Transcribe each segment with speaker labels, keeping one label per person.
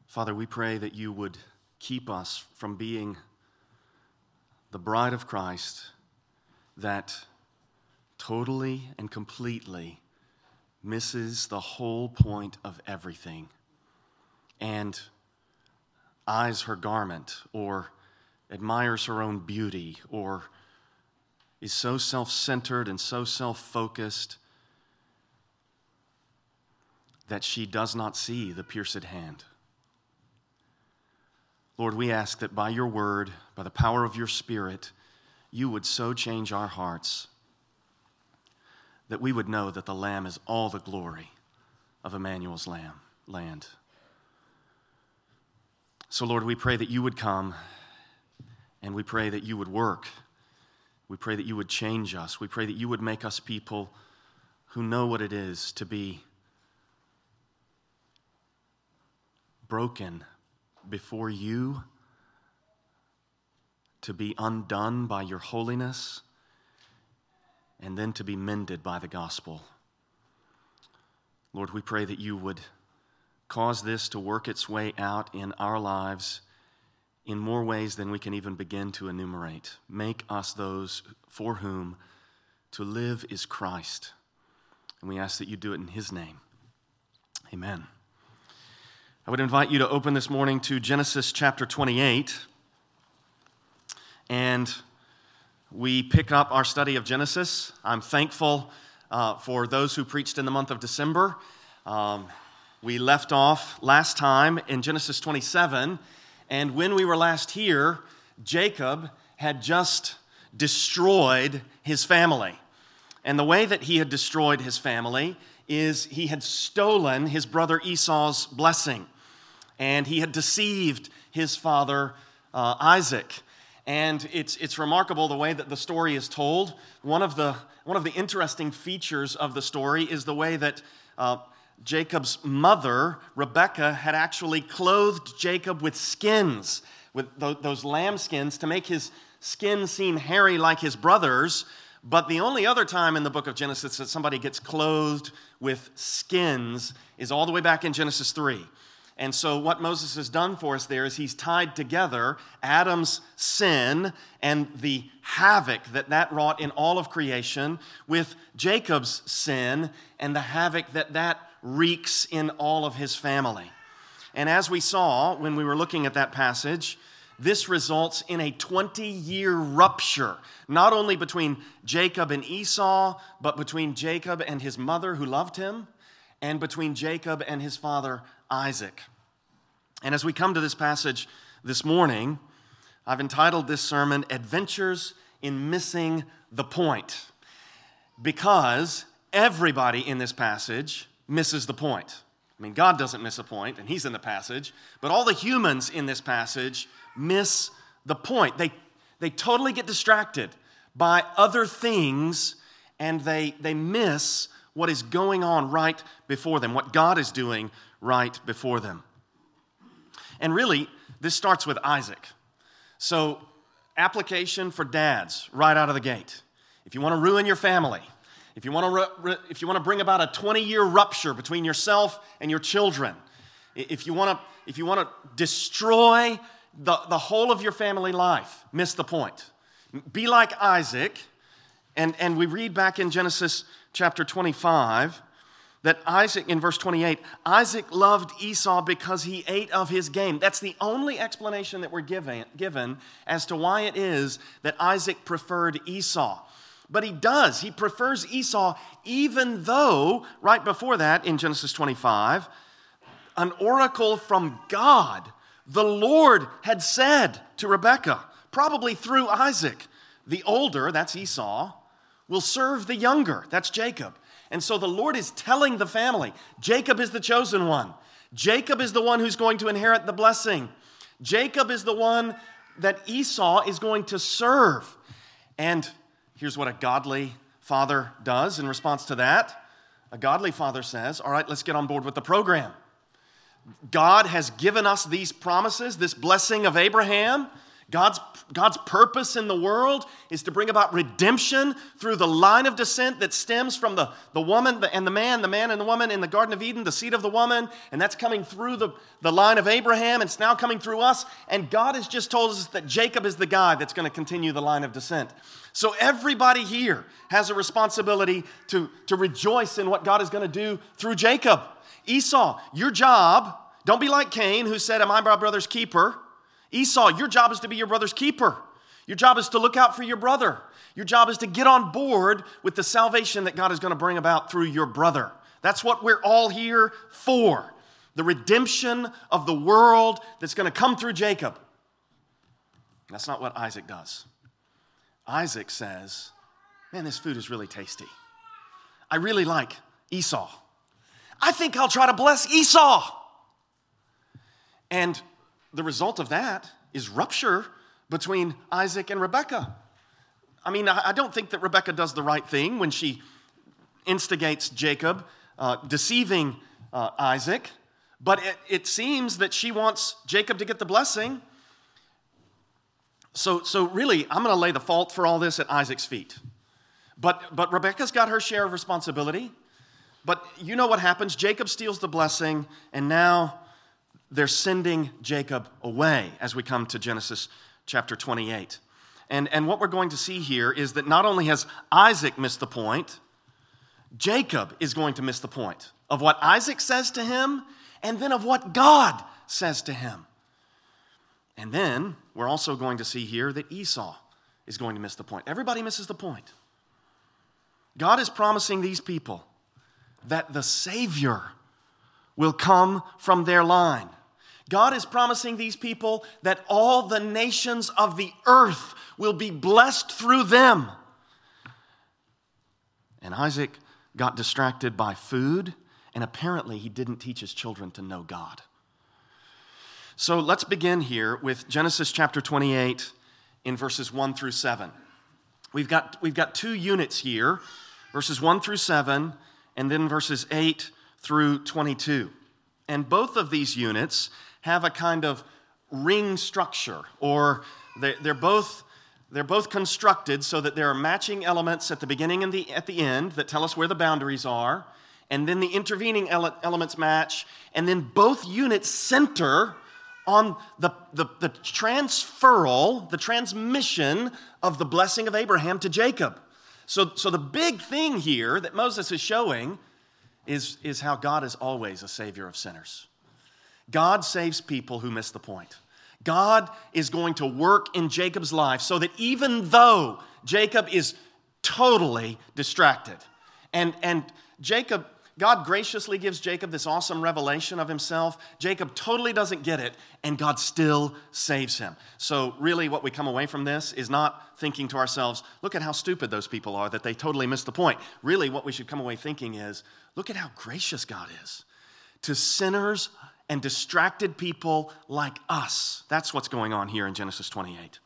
Speaker 1: Father, we pray that you would keep us from being the bride of Christ that totally and completely misses the whole point of everything and eyes her garment or admires her own beauty or is so self-centered and so self-focused that she does not see the pierced hand. Lord, we ask that by your word, by the power of your Spirit, you would so change our hearts that we would know that the Lamb is all the glory of Emmanuel's land. So, Lord, we pray that you would come, and we pray that you would work. We pray that you would change us. We pray that you would make us people who know what it is to be broken before you, to be undone by your holiness, and then to be mended by the gospel. Lord, we pray that you would cause this to work its way out in our lives in more ways than we can even begin to enumerate. Make us those for whom to live is Christ. And we ask that you do it in his name. Amen. I would invite you to open this morning to Genesis chapter 28. And we pick up our study of Genesis. I'm thankful for those who preached in the month of December. We left off last time in Genesis 27. And when we were last here, Jacob had just destroyed his family. And the way that he had destroyed his family is he had stolen his brother Esau's blessing. And he had deceived his father Isaac. And it's remarkable the way that the story is told. One of the interesting features of the story is the way that Jacob's mother, Rebekah, had actually clothed Jacob with skins, with those lamb skins, to make his skin seem hairy like his brother's. But the only other time in the book of Genesis that somebody gets clothed with skins is all the way back in Genesis 3. And so what Moses has done for us there is he's tied together Adam's sin and the havoc that wrought in all of creation with Jacob's sin and the havoc that wreaks in all of his family. And as we saw when we were looking at that passage, this results in a 20-year rupture, not only between Jacob and Esau, but between Jacob and his mother who loved him, and between Jacob and his father Isaac. And as we come to this passage this morning, I've entitled this sermon, Adventures in Missing the Point, because everybody in this passage misses the point. I mean, God doesn't miss a point, and he's in the passage, but all the humans in this passage miss the point. They totally get distracted by other things, and they miss what is going on right before them, what God is doing right before them. And really, this starts with Isaac. So, application for dads right out of the gate. If you want to ruin your family, if you want to bring about a 20-year rupture between yourself and your children, if you want to destroy the whole of your family life, miss the point. Be like Isaac, and we read back in Genesis chapter 25 that Isaac, in verse 28, Isaac loved Esau because he ate of his game. That's the only explanation that we're given as to why it is that Isaac preferred Esau. But he does. He prefers Esau even though, right before that, in Genesis 25, an oracle from God, the Lord, had said to Rebekah, probably through Isaac, the older, that's Esau, will serve the younger, that's Jacob. And so the Lord is telling the family, Jacob is the chosen one. Jacob is the one who's going to inherit the blessing. Jacob is the one that Esau is going to serve. And here's what a godly father does in response to that. A godly father says, all right, let's get on board with the program. God has given us these promises, this blessing of Abraham. God's purpose in the world is to bring about redemption through the line of descent that stems from the woman and the man and the woman in the Garden of Eden, the seed of the woman, and that's coming through the line of Abraham, and it's now coming through us, and God has just told us that Jacob is the guy that's going to continue the line of descent. So everybody here has a responsibility to rejoice in what God is going to do through Jacob. Esau, your job, don't be like Cain, who said, "Am I my brother's keeper?" Esau, your job is to be your brother's keeper. Your job is to look out for your brother. Your job is to get on board with the salvation that God is going to bring about through your brother. That's what we're all here for. The redemption of the world that's going to come through Jacob. That's not what Isaac does. Isaac says, "Man, this food is really tasty. I really like Esau. I think I'll try to bless Esau." And the result of that is rupture between Isaac and Rebekah. I mean, I don't think that Rebekah does the right thing when she instigates Jacob, deceiving Isaac, but it seems that she wants Jacob to get the blessing. So really, I'm going to lay the fault for all this at Isaac's feet. But Rebekah's got her share of responsibility. But you know what happens? Jacob steals the blessing, and now they're sending Jacob away as we come to Genesis chapter 28. And what we're going to see here is that not only has Isaac missed the point, Jacob is going to miss the point of what Isaac says to him and then of what God says to him. And then we're also going to see here that Esau is going to miss the point. Everybody misses the point. God is promising these people that the Savior will come from their line. God is promising these people that all the nations of the earth will be blessed through them. And Isaac got distracted by food, and apparently he didn't teach his children to know God. So let's begin here with Genesis chapter 28 in verses 1 through 7. We've got two units here, verses 1 through 7, and then verses 8 through 22. And both of these units have a kind of ring structure, or they're both constructed so that there are matching elements at the beginning and at the end that tell us where the boundaries are, and then the intervening elements match, and then both units center on the transferal, the transmission of the blessing of Abraham to Jacob. So the big thing here that Moses is showing is how God is always a savior of sinners. God saves people who miss the point. God is going to work in Jacob's life so that even though Jacob is totally distracted, and Jacob, God graciously gives Jacob this awesome revelation of himself. Jacob totally doesn't get it, and God still saves him. So really what we come away from this is not thinking to ourselves, look at how stupid those people are that they totally missed the point. Really what we should come away thinking is, look at how gracious God is to sinners and distracted people like us. That's what's going on here in Genesis 28.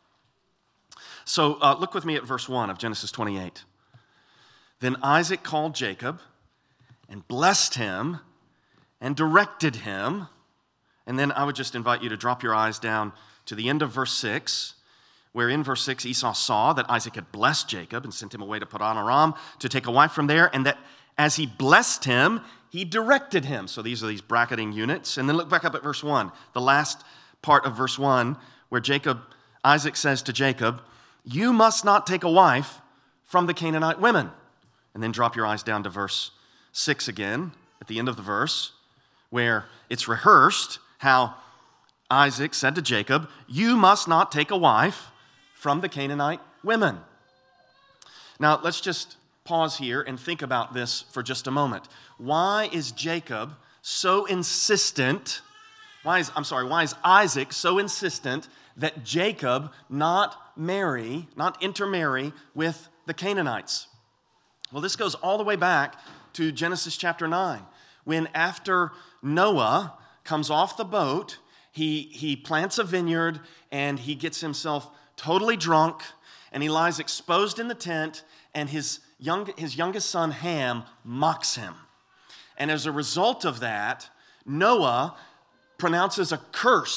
Speaker 1: So look with me at verse 1 of Genesis 28. Then Isaac called Jacob and blessed him and directed him. And then I would just invite you to drop your eyes down to the end of verse 6, where in verse 6 Esau saw that Isaac had blessed Jacob and sent him away to Padan Aram to take a wife from there, and that as he blessed him, he directed him. So these are these bracketing units. And then look back up at verse 1, the last part of verse 1, where Isaac says to Jacob, "You must not take a wife from the Canaanite women." And then drop your eyes down to verse 6 again, at the end of the verse, where it's rehearsed how Isaac said to Jacob, "You must not take a wife from the Canaanite women." Now, let's just pause here and think about this for just a moment. Why is Jacob so insistent? Why is Isaac so insistent that Jacob not intermarry with the Canaanites? Well, this goes all the way back to Genesis chapter 9, when after Noah comes off the boat, he plants a vineyard and he gets himself totally drunk and he lies exposed in the tent, and his youngest son Ham mocks him. And as a result of that, Noah pronounces a curse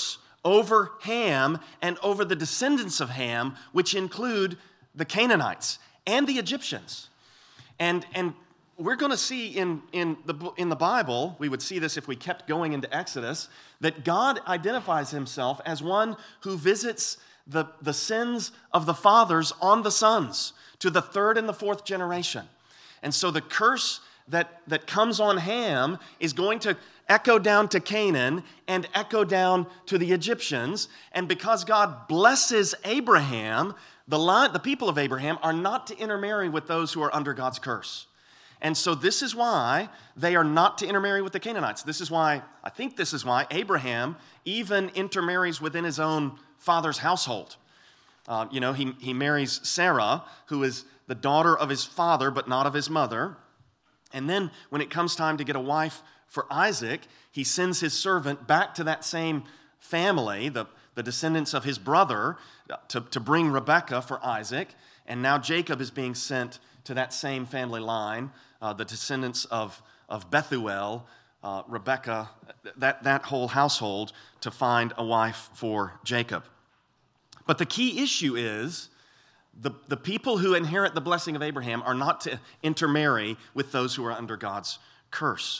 Speaker 1: over Ham and over the descendants of Ham, which include the Canaanites and the Egyptians. And we're going to see in the Bible, we would see this if we kept going into Exodus, that God identifies himself as one who visits the sins of the fathers on the sons to the third and the fourth generation. And so the curse that comes on Ham is going to echo down to Canaan and echo down to the Egyptians. And because God blesses Abraham, the people of Abraham are not to intermarry with those who are under God's curse. And so this is why they are not to intermarry with the Canaanites. I think this is why Abraham even intermarries within his own father's household. He marries Sarah, who is the daughter of his father, but not of his mother. And then when it comes time to get a wife for Isaac, he sends his servant back to that same family, the descendants of his brother, to bring Rebekah for Isaac. And now Jacob is being sent to that same family line, the descendants of Bethuel, Rebekah, that whole household, to find a wife for Jacob. But the key issue is the people who inherit the blessing of Abraham are not to intermarry with those who are under God's curse.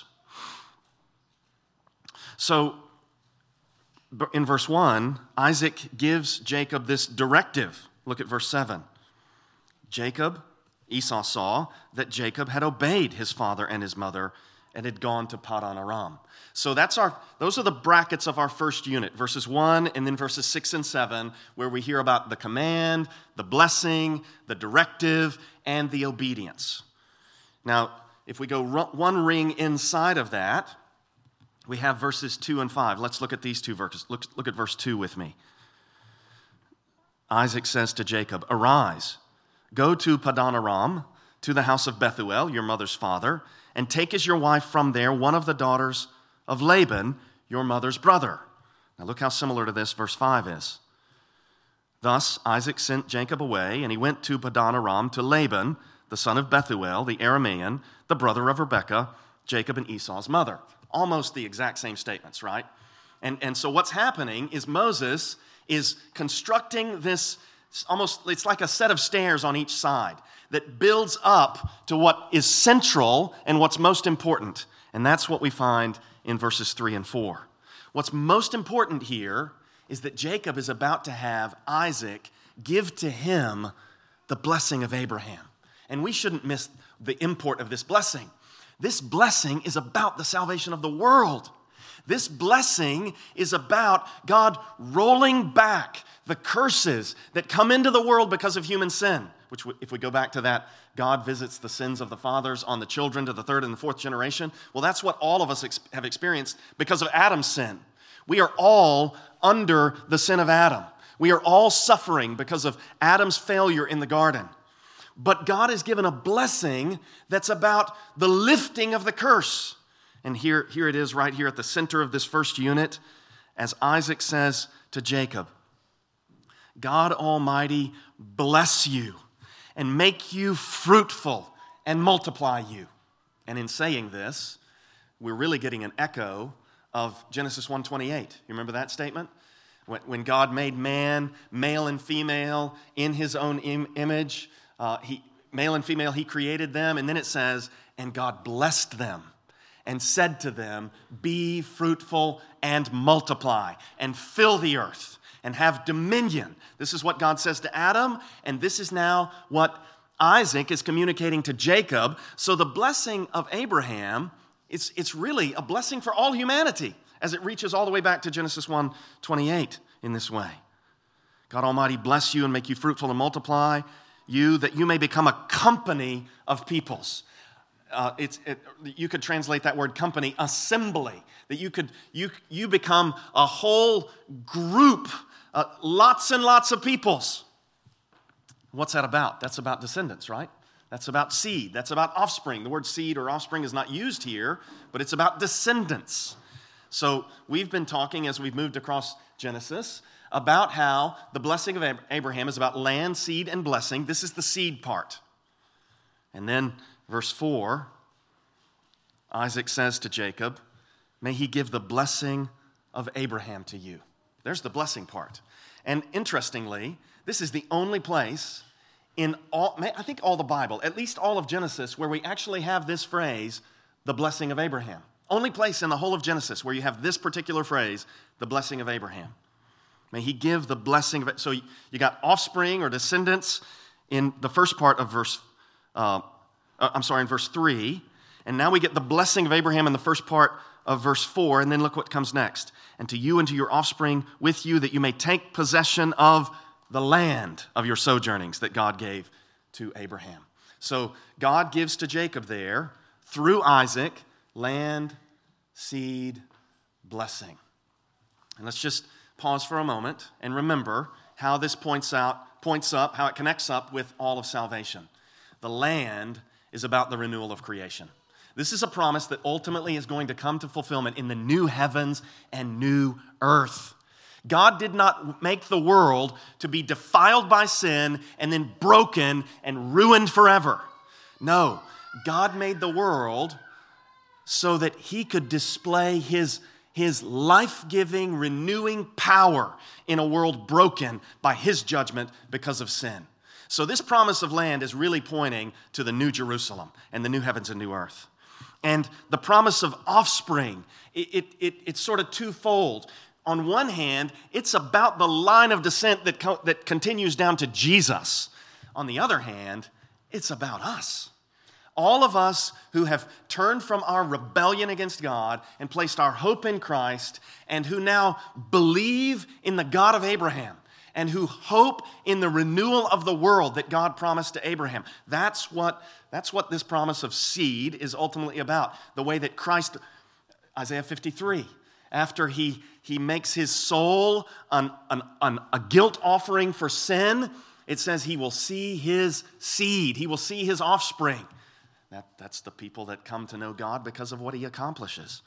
Speaker 1: So, in verse 1, Isaac gives Jacob this directive. Look at verse 7. Esau saw that Jacob had obeyed his father and his mother and had gone to Paddan Aram. So those are the brackets of our first unit, verses 1 and then verses 6 and 7, where we hear about the command, the blessing, the directive, and the obedience. Now, if we go one ring inside of that, we have verses 2 and 5. Let's look at these two verses. Look at verse 2 with me. Isaac says to Jacob, "Arise, go to Paddan Aram, to the house of Bethuel, your mother's father, and take as your wife from there one of the daughters of Laban, your mother's brother." Now look how similar to this verse 5 is. Thus Isaac sent Jacob away, and he went to Paddan Aram to Laban, the son of Bethuel, the Aramean, the brother of Rebekah, Jacob and Esau's mother. Almost the exact same statements, right? And so what's happening is Moses is constructing this it's like a set of stairs on each side that builds up to what is central and what's most important. And that's what we find in verses 3 and 4. What's most important here is that Jacob is about to have Isaac give to him the blessing of Abraham. And we shouldn't miss the import of this blessing. This blessing is about the salvation of the world. This blessing is about God rolling back the curses that come into the world because of human sin, which, if we go back to that, God visits the sins of the fathers on the children to the third and the fourth generation. Well, that's what all of us have experienced because of Adam's sin. We are all under the sin of Adam. We are all suffering because of Adam's failure in the garden. But God has given a blessing that's about the lifting of the curse. And here it is right here at the center of this first unit, as Isaac says to Jacob, "God Almighty bless you and make you fruitful and multiply you." And in saying this, we're really getting an echo of Genesis 1:28. You remember that statement? When God made man, male and female, in his own image, male and female, he created them. And then it says, "And God blessed them and said to them, be fruitful and multiply and fill the earth and have dominion." This is what God says to Adam, and this is now what Isaac is communicating to Jacob. So the blessing of Abraham, it's really a blessing for all humanity as it reaches all the way back to Genesis 1:28 in this way. God Almighty bless you and make you fruitful and multiply you, that you may become a company of peoples. You could translate that word company, assembly, that you become a whole group, lots and lots of peoples. What's that about? That's about descendants, right? That's about seed. That's about offspring. The word seed or offspring is not used here, but it's about descendants. So we've been talking as we've moved across Genesis about how the blessing of Abraham is about land, seed, and blessing. This is the seed part. And then verse 4, Isaac says to Jacob, "May he give the blessing of Abraham to you." There's the blessing part. And interestingly, this is the only place in all, I think all the Bible, at least all of Genesis, where we actually have this phrase, the blessing of Abraham. Only place in the whole of Genesis where you have this particular phrase, the blessing of Abraham. May he give the blessing of it. So you got offspring or descendants in the first part of in verse 3. And now we get the blessing of Abraham in the first part of verse 4. And then look what comes next. And to you and to your offspring with you, that you may take possession of the land of your sojournings that God gave to Abraham. So God gives to Jacob there, through Isaac, land, seed, blessing. And let's just pause for a moment and remember how this points up, how it connects up with all of salvation. The land is about the renewal of creation. This is a promise that ultimately is going to come to fulfillment in the new heavens and new earth. God did not make the world to be defiled by sin and then broken and ruined forever. No, God made the world so that he could display his life-giving, renewing power in a world broken by his judgment because of sin. So this promise of land is really pointing to the new Jerusalem and the new heavens and new earth. And the promise of offspring, it's sort of twofold. On one hand, it's about the line of descent that continues down to Jesus. On the other hand, it's about us. All of us who have turned from our rebellion against God and placed our hope in Christ, and who now believe in the God of Abraham, and who hope in the renewal of the world that God promised to Abraham. That's what this promise of seed is ultimately about. The way that Christ, Isaiah 53, after he makes his soul a guilt offering for sin, it says he will see his seed. He will see his offspring. That's the people that come to know God because of what he accomplishes.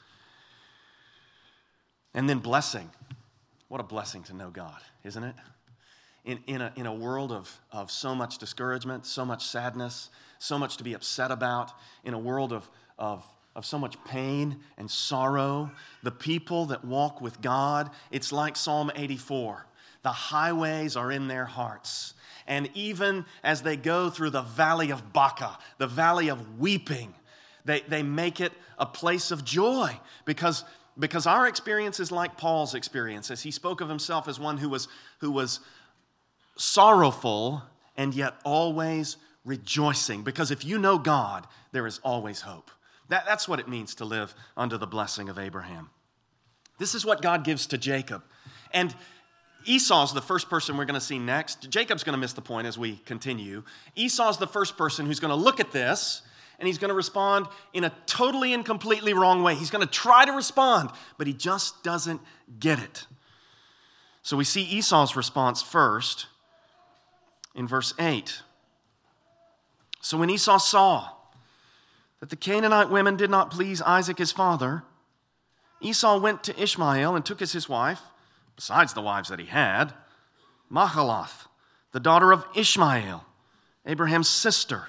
Speaker 1: And then blessing. What a blessing to know God, isn't it? In a world of so much discouragement, so much sadness, so much to be upset about, in a world of so much pain and sorrow, the people that walk with God, it's like Psalm 84. The highways are in their hearts. And even as they go through the valley of Baca, the valley of weeping, they make it a place of joy because our experience is like Paul's experience, as he spoke of himself as one who was sorrowful and yet always rejoicing. Because if you know God, there is always hope. That's what it means to live under the blessing of Abraham. This is what God gives to Jacob. And Esau's the first person we're going to see next. Jacob's going to miss the point as we continue. Esau's the first person who's going to look at this, and he's going to respond in a totally and completely wrong way. He's going to try to respond, but he just doesn't get it. So we see Esau's response first in verse 8. So when Esau saw that the Canaanite women did not please Isaac his father, Esau went to Ishmael and took as his wife, besides the wives that he had, Mahalath, the daughter of Ishmael, Abraham's son,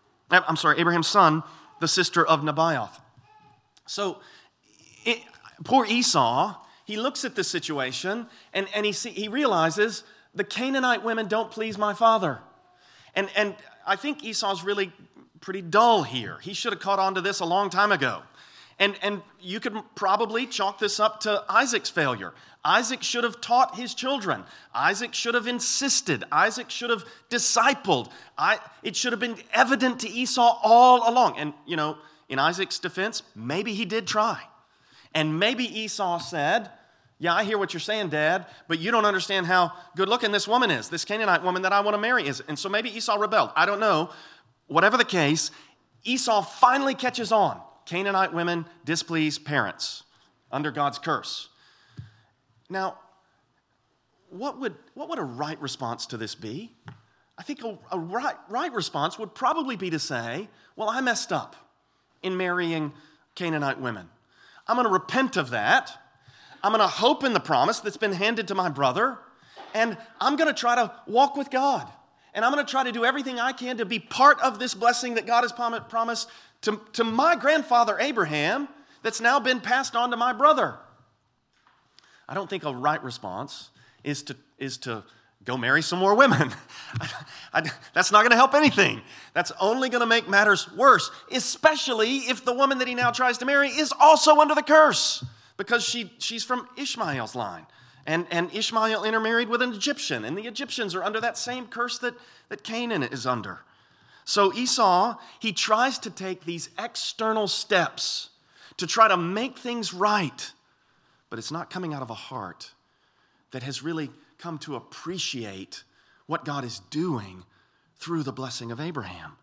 Speaker 1: the sister of Nebaioth. So poor Esau, he looks at this situation and he realizes the Canaanite women don't please my father. And I think Esau's really pretty dull here. He should have caught on to this a long time ago. And you could probably chalk this up to Isaac's failure. Isaac should have taught his children. Isaac should have insisted. Isaac should have discipled. It should have been evident to Esau all along. And, in Isaac's defense, maybe he did try. And maybe Esau said, yeah, I hear what you're saying, Dad, but you don't understand how good looking this woman is, this Canaanite woman that I want to marry is. And so maybe Esau rebelled. I don't know. Whatever the case, Esau finally catches on. Canaanite women displease parents under God's curse. Now, what would a right response to this be? I think a right response would probably be to say, well, I messed up in marrying Canaanite women. I'm going to repent of that. I'm going to hope in the promise that's been handed to my brother, and I'm going to try to walk with God. And I'm going to try to do everything I can to be part of this blessing that God has promised to my grandfather Abraham that's now been passed on to my brother. I don't think a right response is to go marry some more women. That's not going to help anything. That's only going to make matters worse, especially if the woman that he now tries to marry is also under the curse because she's from Ishmael's line. And Ishmael intermarried with an Egyptian, and the Egyptians are under that same curse that Canaan is under. So Esau, he tries to take these external steps to try to make things right, but it's not coming out of a heart that has really come to appreciate what God is doing through the blessing of Abraham.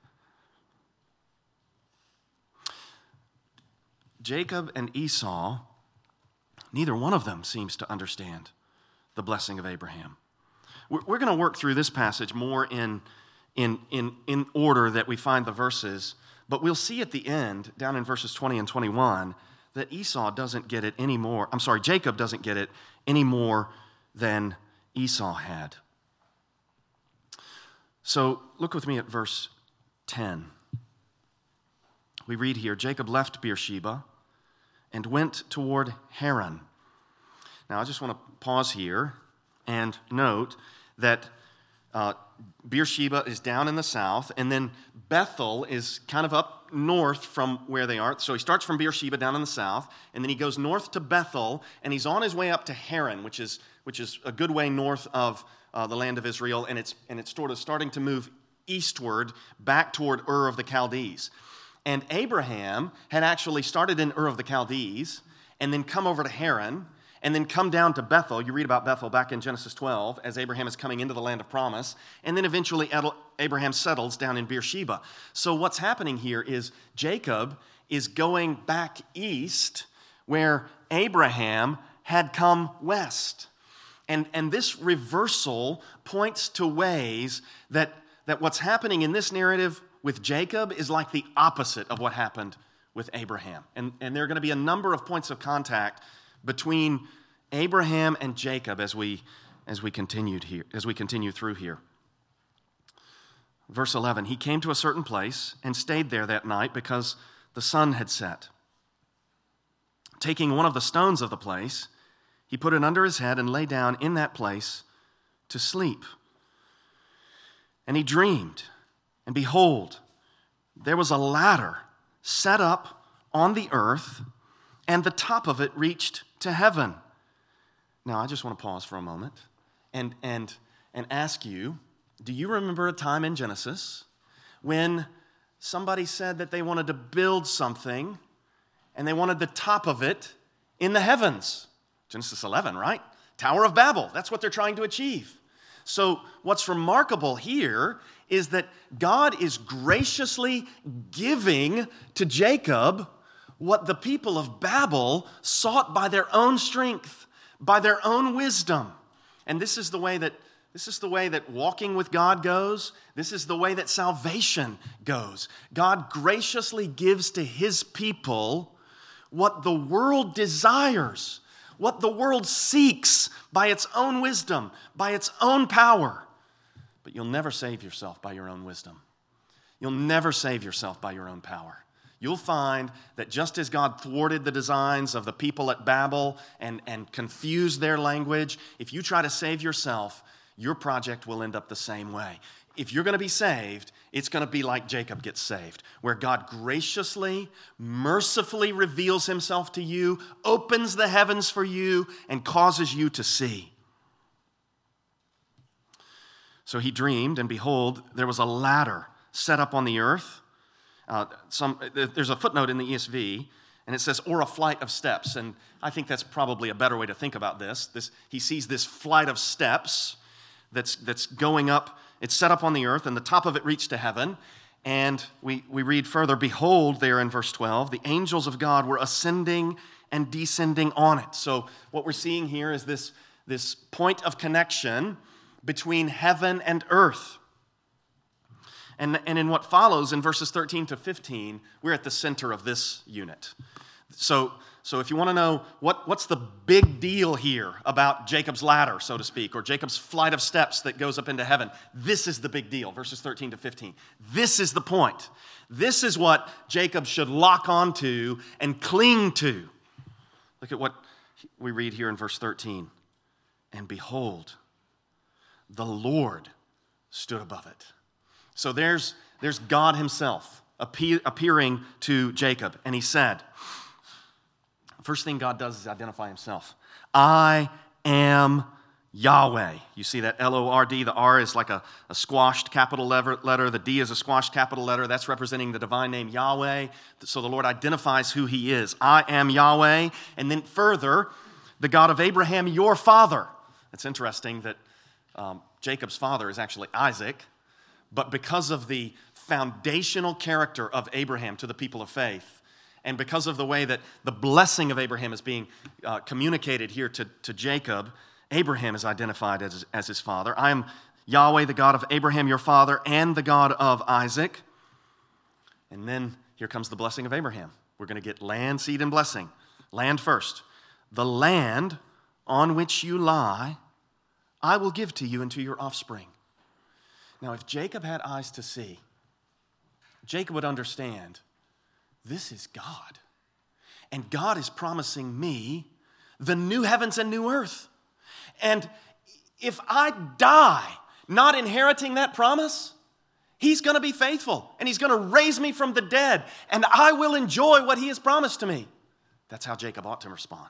Speaker 1: Jacob and Esau, neither one of them seems to understand the blessing of Abraham. We're going to work through this passage more in order that we find the verses, but we'll see at the end, down in verses 20 and 21, that Jacob doesn't get it any more than Esau had. So look with me at verse 10. We read here, Jacob left Beersheba and went toward Haran. Now I just want to pause here and note that Beersheba is down in the south, and then Bethel is kind of up north from where they are. So he starts from Beersheba down in the south, and then he goes north to Bethel, and he's on his way up to Haran, which is a good way north of the land of Israel, and it's sort of starting to move eastward back toward Ur of the Chaldees. And Abraham had actually started in Ur of the Chaldees, and then come over to Haran, and then come down to Bethel. You read about Bethel back in Genesis 12 as Abraham is coming into the land of promise. And then eventually Abraham settles down in Beersheba. So what's happening here is Jacob is going back east where Abraham had come west. And this reversal points to ways that what's happening in this narrative with Jacob is like the opposite of what happened with Abraham. And there are going to be a number of points of contact between Abraham and Jacob as we continue through here. Verse 11, he came to a certain place and stayed there that night because the sun had set. Taking one of the stones of the place, he put it under his head and lay down in that place to sleep. And he dreamed, and behold, there was a ladder set up on the earth, and the top of it reached to heaven. Now, I just want to pause for a moment and ask you, do you remember a time in Genesis when somebody said that they wanted to build something and they wanted the top of it in the heavens? Genesis 11, right? Tower of Babel. That's what they're trying to achieve. So what's remarkable here is that God is graciously giving to Jacob what the people of Babel sought by their own strength, by their own wisdom. And this is the way that walking with God goes. This is the way that salvation goes. God graciously gives to his people what the world desires, what the world seeks by its own wisdom, by its own power. But you'll never save yourself by your own wisdom. You'll never save yourself by your own power. You'll find that just as God thwarted the designs of the people at Babel and confused their language, if you try to save yourself, your project will end up the same way. If you're going to be saved, it's going to be like Jacob gets saved, where God graciously, mercifully reveals himself to you, opens the heavens for you, and causes you to see. So he dreamed, and behold, there was a ladder set up on the earth. There's a footnote in the ESV, and it says, or a flight of steps. And I think that's probably a better way to think about this. He sees this flight of steps that's going up. It's set up on the earth, and the top of it reached to heaven. And we read further, behold, there in verse 12, the angels of God were ascending and descending on it. So what we're seeing here is this point of connection between heaven and earth. And in what follows in verses 13 to 15, we're at the center of this unit. So if you want to know what's the big deal here about Jacob's ladder, so to speak, or Jacob's flight of steps that goes up into heaven, this is the big deal, verses 13 to 15. This is the point. This is what Jacob should lock onto and cling to. Look at what we read here in verse 13, and behold, the Lord stood above it. So there's God himself appearing to Jacob. And he said, first thing God does is identify himself. I am Yahweh. You see that L-O-R-D, the R is like a squashed capital letter. The D is a squashed capital letter. That's representing the divine name Yahweh. So the Lord identifies who he is. I am Yahweh. And then further, the God of Abraham, your father. It's interesting that Jacob's father is actually Isaac, but because of the foundational character of Abraham to the people of faith, and because of the way that the blessing of Abraham is being communicated here to Jacob, Abraham is identified as his father. I am Yahweh, the God of Abraham, your father, and the God of Isaac. And then here comes the blessing of Abraham. We're going to get land, seed, and blessing. Land first. The land on which you lie, I will give to you and to your offspring. Now, if Jacob had eyes to see, Jacob would understand, this is God. And God is promising me the new heavens and new earth. And if I die not inheriting that promise, he's going to be faithful and he's going to raise me from the dead and I will enjoy what he has promised to me. That's how Jacob ought to respond.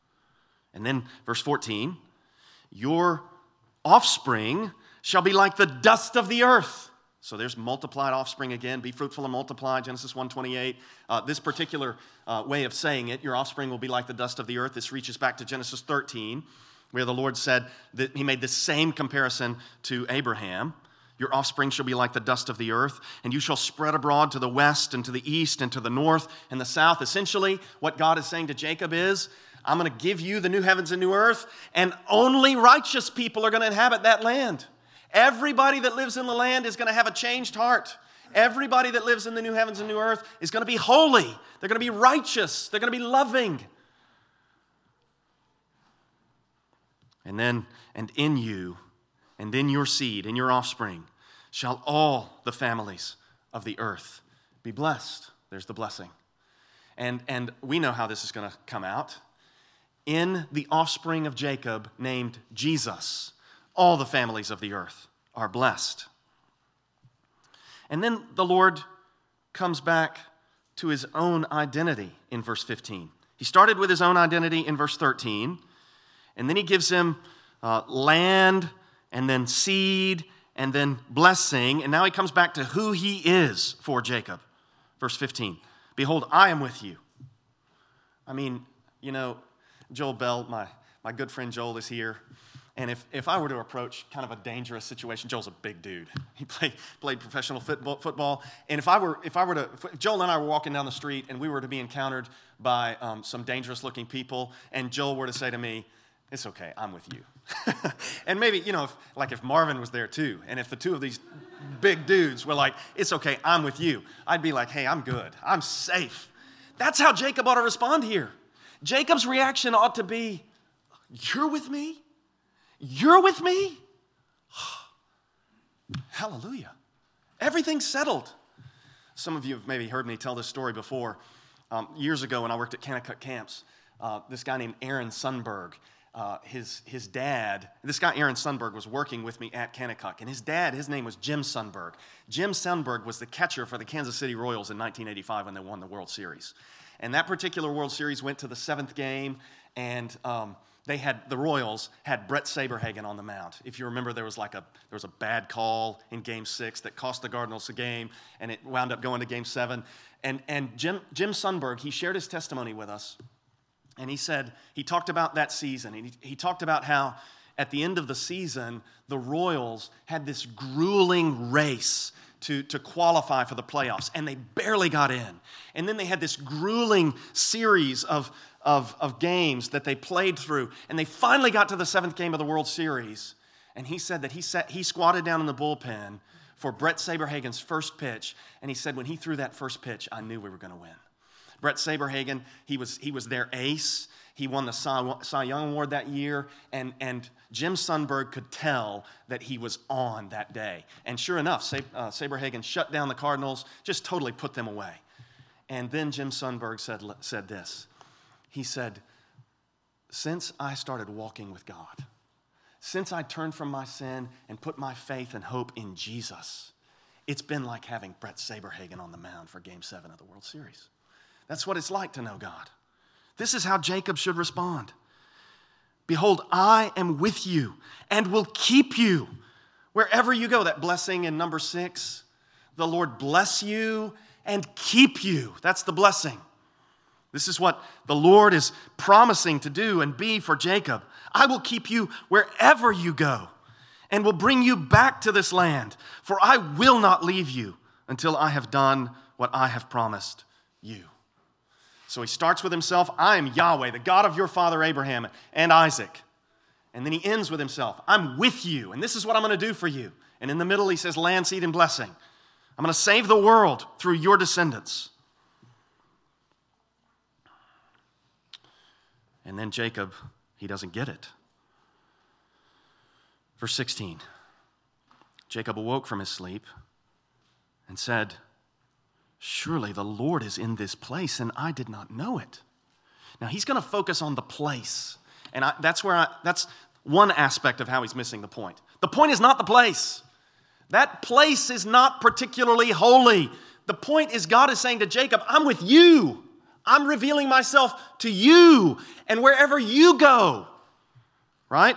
Speaker 1: And then verse 14, your offspring shall be like the dust of the earth. So there's multiplied offspring again. Be fruitful and multiply, Genesis 1:28. This particular way of saying it, your offspring will be like the dust of the earth. This reaches back to Genesis 13, where the Lord said that he made the same comparison to Abraham. Your offspring shall be like the dust of the earth, and you shall spread abroad to the west and to the east and to the north and the south. Essentially, what God is saying to Jacob is, I'm going to give you the new heavens and new earth, and only righteous people are going to inhabit that land. Everybody that lives in the land is going to have a changed heart. Everybody that lives in the new heavens and new earth is going to be holy. They're going to be righteous. They're going to be loving. And in you, and in your seed, in your offspring, shall all the families of the earth be blessed. There's the blessing. And we know how this is going to come out. In the offspring of Jacob named Jesus, all the families of the earth are blessed. And then the Lord comes back to his own identity in verse 15. He started with his own identity in verse 13, and then he gives him land, and then seed, and then blessing, and now he comes back to who he is for Jacob. Verse 15, behold, I am with you. I mean, Joel Bell, my good friend Joel is here. And if I were to approach kind of a dangerous situation, Joel's a big dude. He played professional football. And if Joel and I were walking down the street and we were to be encountered by some dangerous looking people, and Joel were to say to me, it's okay, I'm with you. And maybe, if Marvin was there too, and if the two of these big dudes were like, it's okay, I'm with you, I'd be like, hey, I'm good, I'm safe. That's how Jacob ought to respond here. Jacob's reaction ought to be, you're with me? You're with me? Hallelujah. Everything's settled. Some of you have maybe heard me tell this story before. Years ago when I worked at Kanakuk Camps, this guy named Aaron Sundberg, his dad, this guy Aaron Sundberg was working with me at Kanakuk, and his name was Jim Sundberg. Jim Sundberg was the catcher for the Kansas City Royals in 1985 when they won the World Series. And that particular World Series went to the seventh game, and the Royals had Brett Saberhagen on the mound. If you remember, there was a bad call in Game 6 that cost the Cardinals the game, and it wound up going to Game 7. And Jim Sundberg, he shared his testimony with us, and he talked about that season, and he talked about how at the end of the season, the Royals had this grueling race to qualify for the playoffs, and they barely got in. And then they had this grueling series of games that they played through, and they finally got to the seventh game of the World Series, and he said that he squatted down in the bullpen for Brett Saberhagen's first pitch, and he said, when he threw that first pitch, I knew we were going to win. Brett Saberhagen, he was their ace. He won the Cy Young Award that year, and Jim Sundberg could tell that he was on that day. And sure enough, Saberhagen shut down the Cardinals, just totally put them away. And then Jim Sundberg said this. He said, since I started walking with God, since I turned from my sin and put my faith and hope in Jesus, it's been like having Brett Saberhagen on the mound for Game 7 of the World Series. That's what it's like to know God. This is how Jacob should respond. Behold, I am with you and will keep you wherever you go. That blessing in number 6, the Lord bless you and keep you. That's the blessing. This is what the Lord is promising to do and be for Jacob. I will keep you wherever you go and will bring you back to this land, for I will not leave you until I have done what I have promised you. So he starts with himself, I am Yahweh, the God of your father Abraham and Isaac. And then he ends with himself, I'm with you, and this is what I'm going to do for you. And in the middle he says, land, seed, and blessing. I'm going to save the world through your descendants. And then Jacob, he doesn't get it. Verse 16, Jacob awoke from his sleep and said, surely the Lord is in this place, and I did not know it. Now he's going to focus on the place. And that's one aspect of how he's missing the point. The point is not the place. That place is not particularly holy. The point is God is saying to Jacob, I'm with you. I'm revealing myself to you and wherever you go. Right?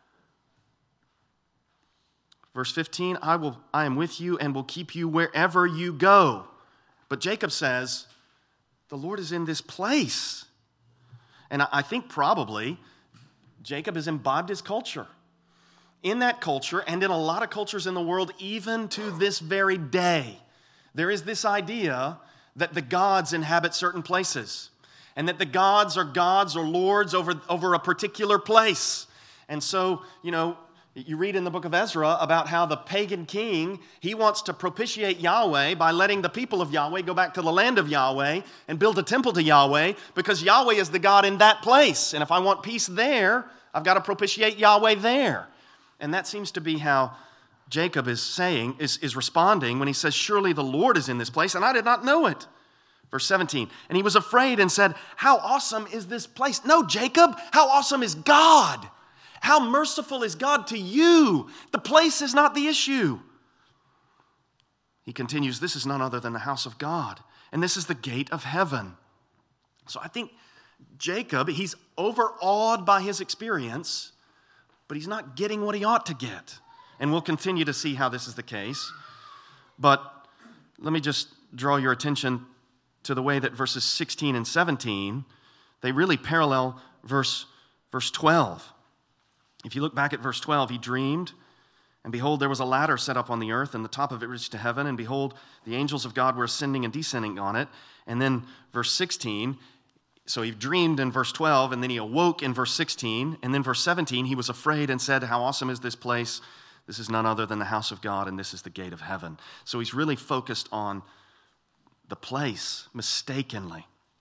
Speaker 1: Verse 15, I am with you and will keep you wherever you go. But Jacob says, the Lord is in this place. And I think probably Jacob has imbibed his culture. In that culture, and in a lot of cultures in the world, even to this very day, there is this idea that the gods inhabit certain places, and that the gods or lords over a particular place. And so, you read in the book of Ezra about how the pagan king, he wants to propitiate Yahweh by letting the people of Yahweh go back to the land of Yahweh and build a temple to Yahweh, because Yahweh is the God in that place. And if I want peace there, I've got to propitiate Yahweh there. And that seems to be how Jacob is responding when he says, surely the Lord is in this place, and I did not know it. Verse 17, and he was afraid and said, how awesome is this place? No, Jacob, how awesome is God? How merciful is God to you? The place is not the issue. He continues, this is none other than the house of God, and this is the gate of heaven. So I think Jacob, he's overawed by his experience, but he's not getting what he ought to get. And we'll continue to see how this is the case. But let me just draw your attention to the way that verses 16 and 17, they really parallel verse 12. If you look back at verse 12, he dreamed, and behold, there was a ladder set up on the earth, and the top of it reached to heaven, and behold, the angels of God were ascending and descending on it. And then verse 16, so he dreamed in verse 12, and then he awoke in verse 16, and then verse 17, he was afraid and said, how awesome is this place? This is none other than the house of God, and this is the gate of heaven. So he's really focused on the place mistakenly.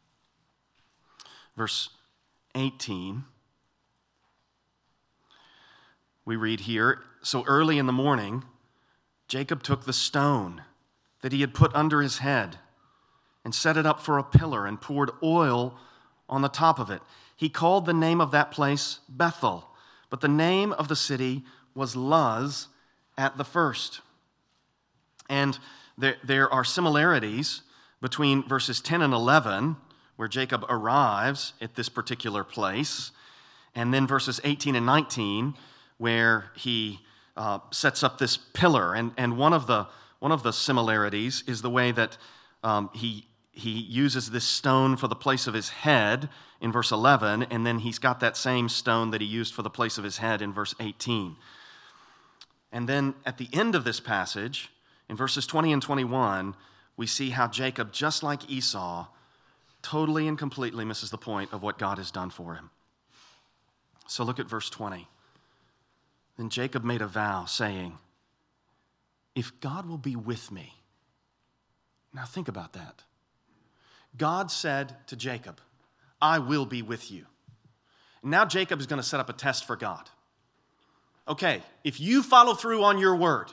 Speaker 1: Verse 18, we read here, so early in the morning, Jacob took the stone that he had put under his head and set it up for a pillar and poured oil on the top of it. He called the name of that place Bethel, but the name of the city was Luz at the first. And there are similarities between verses 10 and 11, where Jacob arrives at this particular place, and then verses 18 and 19, where he sets up this pillar. And one of the similarities is the way that he uses this stone for the place of his head in verse 11, and then he's got that same stone that he used for the place of his head in verse 18. And then at the end of this passage, in verses 20 and 21, we see how Jacob, just like Esau, totally and completely misses the point of what God has done for him. So look at verse 20. Then Jacob made a vow, saying, if God will be with me. Now think about that. God said to Jacob, I will be with you. Now Jacob is going to set up a test for God. Okay, if you follow through on your word,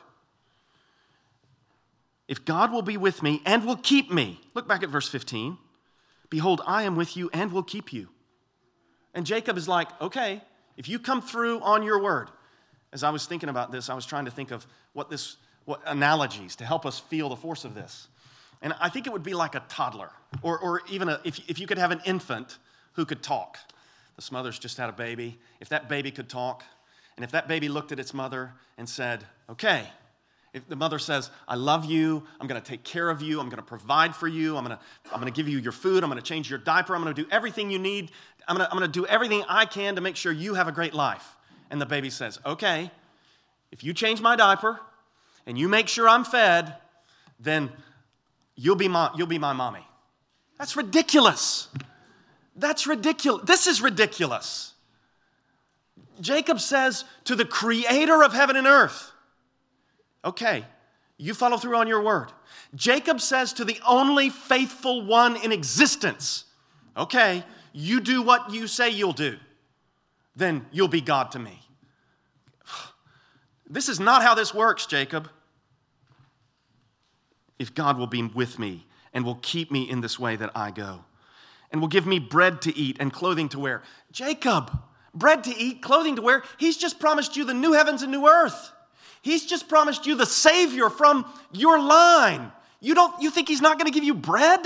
Speaker 1: if God will be with me and will keep me, look back at verse 15. Behold, I am with you and will keep you. And Jacob is like, okay, if you come through on your word. As I was thinking about this, I was trying to think of what analogies to help us feel the force of this. And I think it would be like a toddler, or even if you could have an infant who could talk. The mother's just had a baby. If that baby could talk, and if that baby looked at its mother and said, okay, if the mother says, I love you, I'm going to take care of you, I'm going to provide for you, I'm going to give you your food, I'm going to change your diaper, I'm going to do everything you need, I'm going to do everything I can to make sure you have a great life. And the baby says, okay, if you change my diaper and you make sure I'm fed, then you'll be my mommy. That's ridiculous. That's ridiculous. This is ridiculous. Jacob says to the creator of heaven and earth, okay, you follow through on your word. Jacob says to the only faithful one in existence, okay, you do what you say you'll do, then you'll be God to me. This is not how this works, Jacob. If God will be with me and will keep me in this way that I go, and will give me bread to eat and clothing to wear. Jacob, bread to eat, clothing to wear. He's just promised you the new heavens and new earth. He's just promised you the Savior from your line. You think he's not going to give you bread?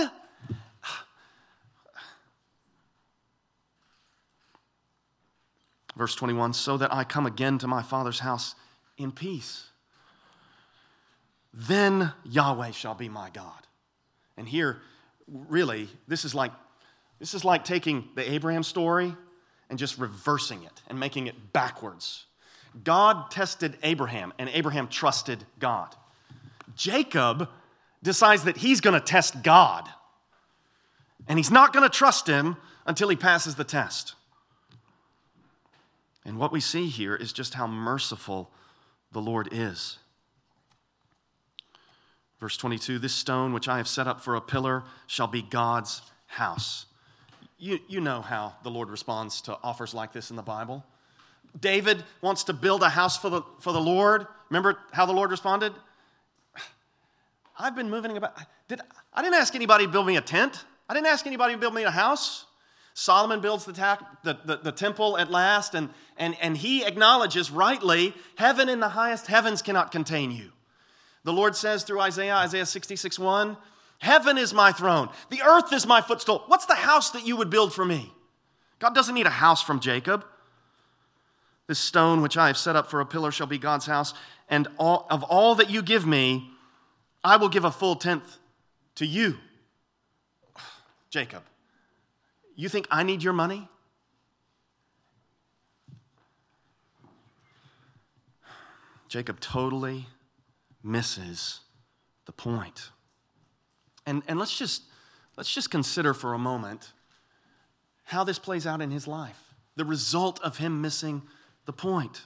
Speaker 1: Verse 21, so that I come again to my Father's house in peace. Then Yahweh shall be my God. And here, really, this is like taking the Abraham story and just reversing it and making it backwards. God tested Abraham, and Abraham trusted God. Jacob decides that he's going to test God, and he's not going to trust him until he passes the test. And what we see here is just how merciful the Lord is. Verse 22, this stone which I have set up for a pillar shall be God's house. You know how the Lord responds to offers like this in the Bible. David wants to build a house for the Lord. Remember how the Lord responded? I've been moving about. I didn't ask anybody to build me a tent. I didn't ask anybody to build me a house. Solomon builds the temple at last, and he acknowledges rightly, heaven in the highest heavens cannot contain you. The Lord says through Isaiah 66:1, heaven is my throne, the earth is my footstool. What's the house that you would build for me? God doesn't need a house from Jacob. This stone which I have set up for a pillar shall be God's house, and of all that you give me, I will give a full tenth to you. Jacob, you think I need your money? Jacob totally misses the point. And let's just consider for a moment how this plays out in his life. The result of him missing the point.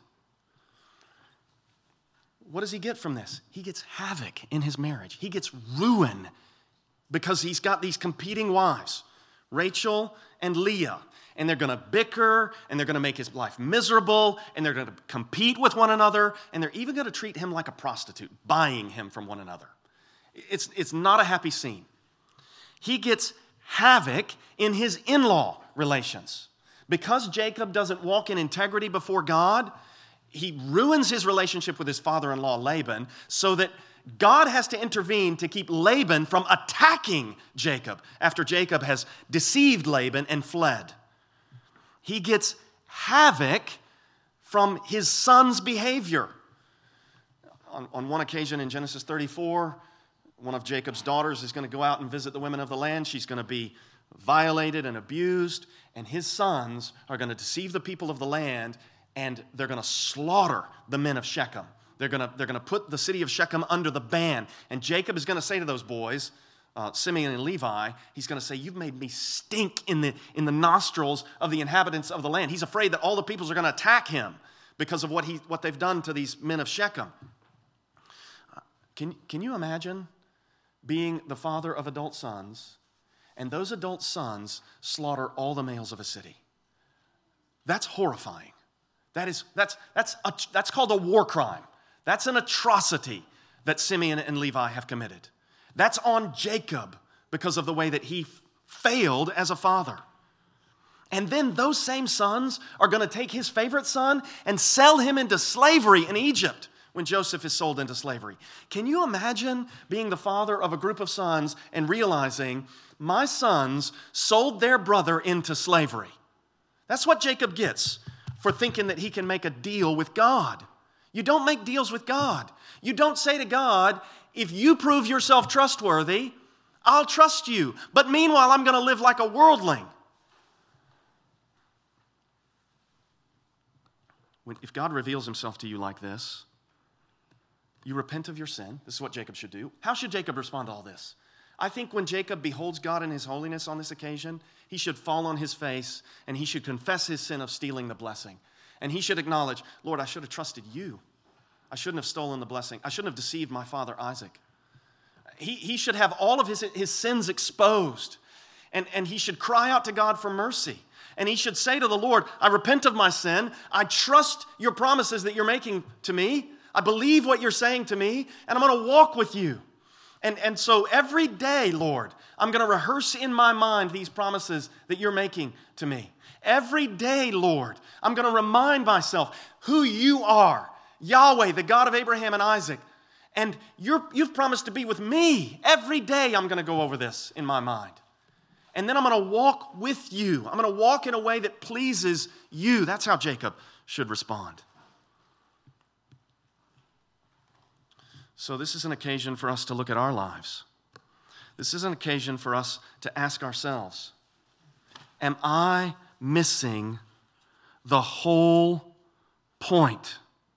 Speaker 1: What does he get from this? He gets havoc in his marriage. He gets ruin because he's got these competing wives, Rachel and Leah. And they're going to bicker, and they're going to make his life miserable, and they're going to compete with one another, and they're even going to treat him like a prostitute, buying him from one another. It's not a happy scene. He gets havoc in his in-law relations. Because Jacob doesn't walk in integrity before God, he ruins his relationship with his father-in-law Laban, so that God has to intervene to keep Laban from attacking Jacob after Jacob has deceived Laban and fled. He gets havoc from his son's behavior. On one occasion in Genesis 34, one of Jacob's daughters is going to go out and visit the women of the land. She's going to be violated and abused, and his sons are going to deceive the people of the land, and they're going to slaughter the men of Shechem. They're going to put the city of Shechem under the ban, and Jacob is going to say to those boys, Simeon and Levi, he's going to say, you've made me stink in the nostrils of the inhabitants of the land. He's afraid that all the peoples are going to attack him because of what they've done to these men of Shechem. Can you imagine being the father of adult sons, and those adult sons slaughter all the males of a city? That's horrifying. That's called a war crime. That's an atrocity that Simeon and Levi have committed. That's on Jacob because of the way that he failed as a father. And then those same sons are going to take his favorite son and sell him into slavery in Egypt when Joseph is sold into slavery. Can you imagine being the father of a group of sons and realizing my sons sold their brother into slavery? That's what Jacob gets for thinking that he can make a deal with God. You don't make deals with God. You don't say to God, if you prove yourself trustworthy, I'll trust you. But meanwhile, I'm going to live like a worldling. If God reveals himself to you like this, you repent of your sin. This is what Jacob should do. How should Jacob respond to all this? I think when Jacob beholds God in his holiness on this occasion, he should fall on his face and he should confess his sin of stealing the blessing. And he should acknowledge, Lord, I should have trusted you. I shouldn't have stolen the blessing. I shouldn't have deceived my father Isaac. He should have all of his sins exposed. And he should cry out to God for mercy. And he should say to the Lord, I repent of my sin. I trust your promises that you're making to me. I believe what you're saying to me. And I'm going to walk with you. And so every day, Lord, I'm going to rehearse in my mind these promises that you're making to me. Every day, Lord, I'm going to remind myself who you are, Yahweh, the God of Abraham and Isaac. And you've promised to be with me. Every day I'm going to go over this in my mind. And then I'm going to walk with you. I'm going to walk in a way that pleases you. That's how Jacob should respond. So this is an occasion for us to look at our lives. This is an occasion for us to ask ourselves, am I missing the whole point?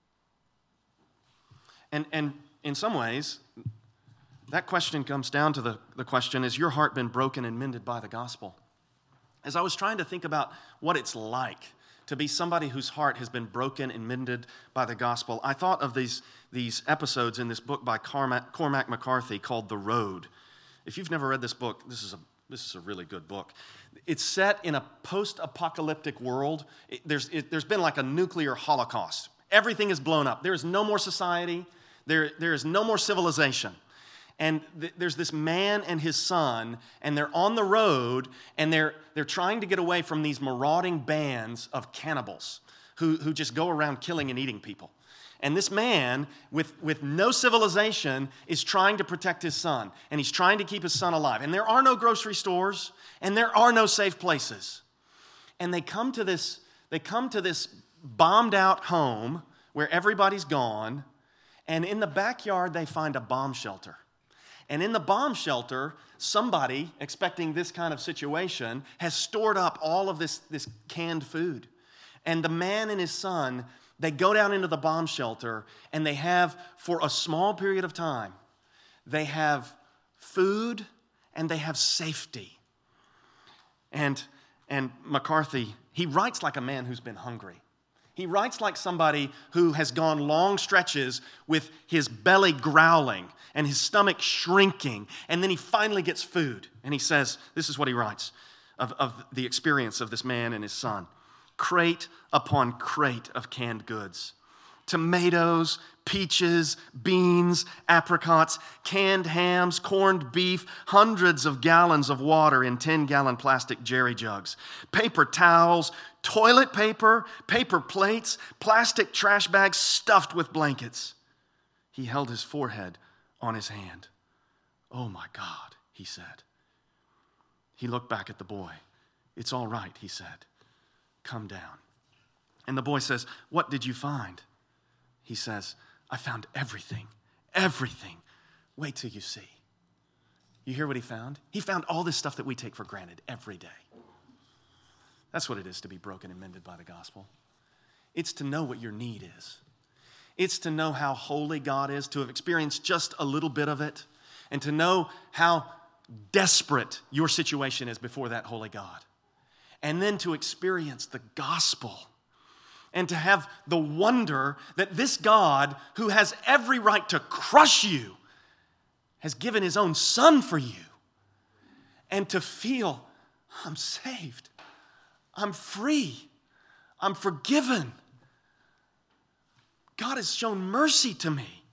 Speaker 1: And in some ways, that question comes down to the question, has your heart been broken and mended by the gospel? As I was trying to think about what it's like to be somebody whose heart has been broken and mended by the gospel, I thought of these episodes in this book by Cormac McCarthy called The Road. If you've never read this book, this is a really good book. It's set in a post-apocalyptic world. There's been like a nuclear holocaust. Everything is blown up. There is no more society. There is no more civilization. And there's this man and his son, and they're on the road, and they're trying to get away from these marauding bands of cannibals who just go around killing and eating people. And this man, with no civilization, is trying to protect his son, and he's trying to keep his son alive. And there are no grocery stores, and there are no safe places. And they come to this bombed out home where everybody's gone, and in the backyard they find a bomb shelter. And in the bomb shelter, somebody, expecting this kind of situation, has stored up all of this canned food. And the man and his son, they go down into the bomb shelter, and they have, for a small period of time, they have food and they have safety. And McCarthy, he writes like a man who's been hungry. He writes like somebody who has gone long stretches with his belly growling and his stomach shrinking, and then he finally gets food. And he says, this is what he writes of the experience of this man and his son. Crate upon crate of canned goods. Tomatoes, peaches, beans, apricots, canned hams, corned beef, hundreds of gallons of water in 10-gallon plastic jerry jugs, paper towels, toilet paper, paper plates, plastic trash bags stuffed with blankets. He held his forehead on his hand. Oh my God, he said. He looked back at the boy. It's all right, he said. Come down. And the boy says, what did you find? He says, I found everything. Everything. Wait till you see. You hear what he found? He found all this stuff that we take for granted every day. That's what it is to be broken and mended by the gospel. It's to know what your need is. It's to know how holy God is, to have experienced just a little bit of it, and to know how desperate your situation is before that holy God. And then to experience the gospel and to have the wonder that this God, who has every right to crush you, has given his own son for you. And to feel, I'm saved. I'm free. I'm forgiven. God has shown mercy to me.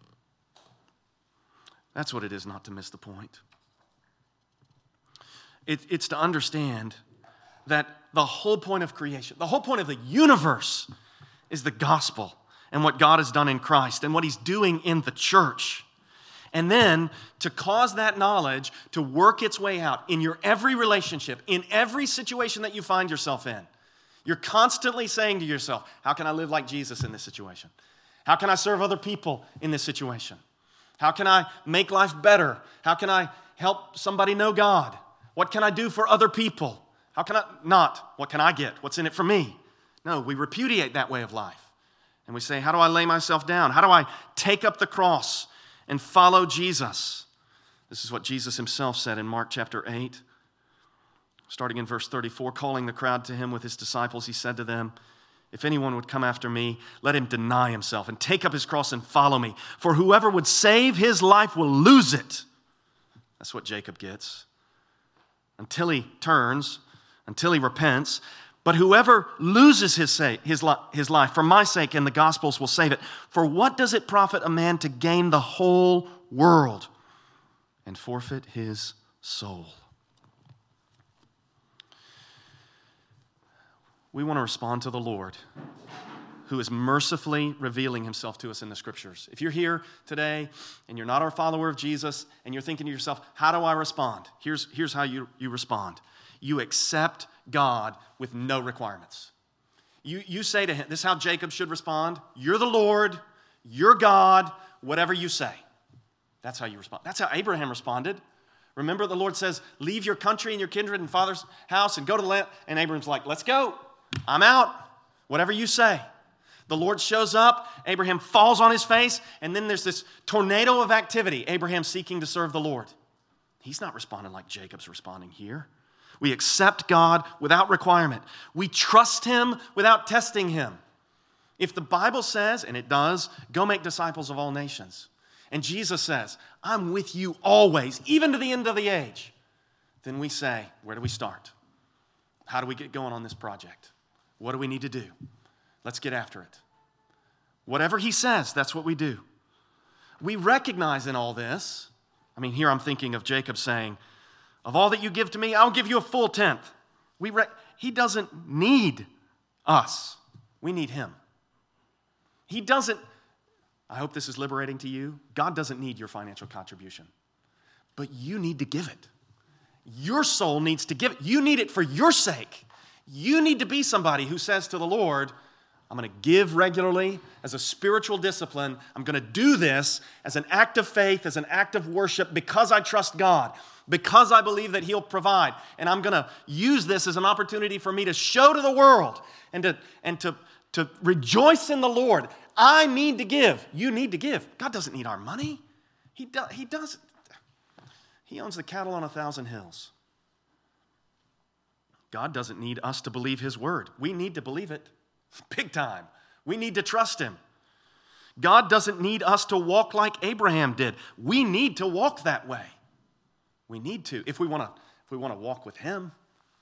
Speaker 1: That's what it is not to miss the point. It's to understand that the whole point of creation, the whole point of the universe is the gospel and what God has done in Christ and what He's doing in the church. And then to cause that knowledge to work its way out in your every relationship, in every situation that you find yourself in. You're constantly saying to yourself, how can I live like Jesus in this situation? How can I serve other people in this situation? How can I make life better? How can I help somebody know God? What can I do for other people? How can I not? What can I get? What's in it for me? No, we repudiate that way of life. And we say, how do I lay myself down? How do I take up the cross and follow Jesus? This is what Jesus Himself said in Mark chapter 8, starting in verse 34. Calling the crowd to Him with His disciples, He said to them, if anyone would come after me, let him deny himself and take up his cross and follow me. For whoever would save his life will lose it. That's what Jacob gets. Until he turns, until he repents. But whoever loses his life for my sake and the gospel's will save it. For what does it profit a man to gain the whole world and forfeit his soul? We want to respond to the Lord, who is mercifully revealing Himself to us in the Scriptures. If you're here today and you're not a follower of Jesus and you're thinking to yourself, how do I respond? Here's how you respond. You accept God with no requirements. You say to Him, this is how Jacob should respond. You're the Lord, you're God, whatever you say. That's how you respond. That's how Abraham responded. Remember, the Lord says, leave your country and your kindred and father's house and go to the land. And Abraham's like, let's go. I'm out. Whatever you say. The Lord shows up. Abraham falls on his face. And then there's this tornado of activity. Abraham seeking to serve the Lord. He's not responding like Jacob's responding here. We accept God without requirement. We trust Him without testing Him. If the Bible says, and it does, go make disciples of all nations. And Jesus says, I'm with you always, even to the end of the age. Then we say, where do we start? How do we get going on this project? What do we need to do? Let's get after it. Whatever He says, that's what we do. We recognize in all this, here I'm thinking of Jacob saying, of all that you give to me, I'll give you a full tenth. He doesn't need us. We need Him. He doesn't, I hope this is liberating to you, God doesn't need your financial contribution, but you need to give it. Your soul needs to give it. You need it for your sake. You need to be somebody who says to the Lord, I'm going to give regularly as a spiritual discipline. I'm going to do this as an act of faith, as an act of worship, because I trust God, because I believe that He'll provide. And I'm going to use this as an opportunity for me to show to the world and to rejoice in the Lord. I need to give. You need to give. God doesn't need our money. He doesn't. He owns the cattle on 1,000 hills. God doesn't need us to believe His word. We need to believe it big time. We need to trust Him. God doesn't need us to walk like Abraham did. We need to walk that way. We need to, if we want to walk with Him.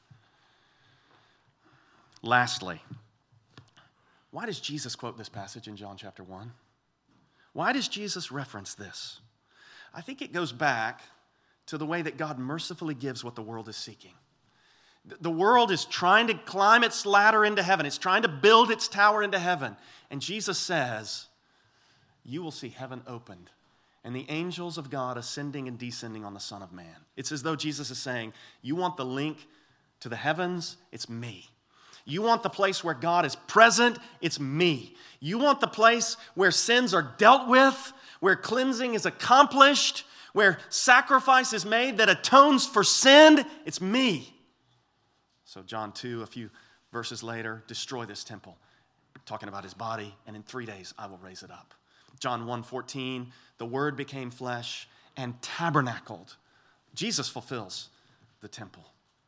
Speaker 1: Lastly, why does Jesus quote this passage in John chapter 1? Why does Jesus reference this? I think it goes back to the way that God mercifully gives what the world is seeking. The world is trying to climb its ladder into heaven. It's trying to build its tower into heaven. And Jesus says, you will see heaven opened and the angels of God ascending and descending on the Son of Man. It's as though Jesus is saying, you want the link to the heavens? It's me. You want the place where God is present? It's me. You want the place where sins are dealt with, where cleansing is accomplished, where sacrifice is made that atones for sin? It's me. So John 2, a few verses later, destroy this temple, talking about His body, and in 3 days I will raise it up. John 1:14, the Word became flesh and tabernacled. Jesus fulfills the temple.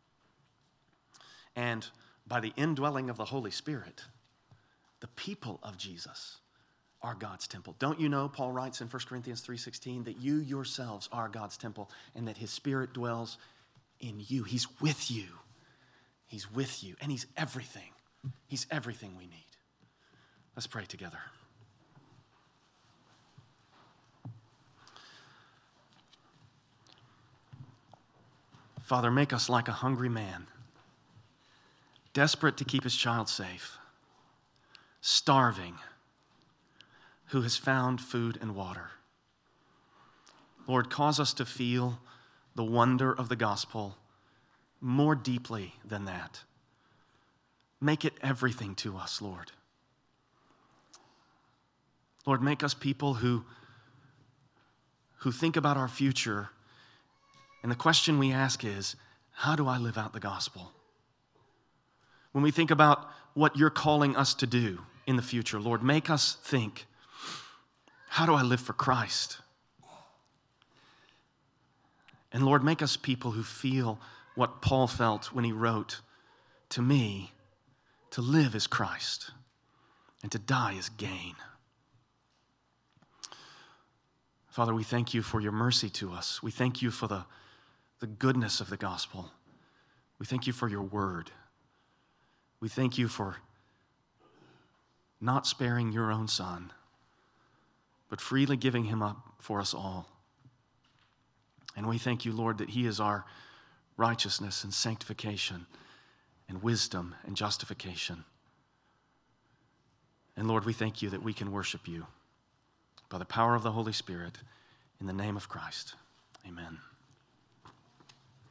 Speaker 1: And by the indwelling of the Holy Spirit, the people of Jesus are God's temple. Don't you know, Paul writes in 1 Corinthians 3:16, that you yourselves are God's temple and that His Spirit dwells in you. He's with you. He's with you, and He's everything. He's everything we need. Let's pray together. Father, make us like a hungry man, desperate to keep his child safe, starving, who has found food and water. Lord, cause us to feel the wonder of the gospel more deeply than that. Make it everything to us, Lord. Lord, make us people who think about our future, and the question we ask is, how do I live out the gospel? When we think about what you're calling us to do in the future, Lord, make us think, how do I live for Christ? And Lord, make us people who feel what Paul felt when he wrote, to me, to live is Christ, and to die is gain. Father, we thank you for your mercy to us. We thank you for the goodness of the gospel. We thank you for your word. We thank you for not sparing your own Son, but freely giving him up for us all. And we thank you, Lord, that he is our righteousness and sanctification and wisdom and justification. And Lord, we thank you that we can worship you by the power of the Holy Spirit in the name of Christ. Amen.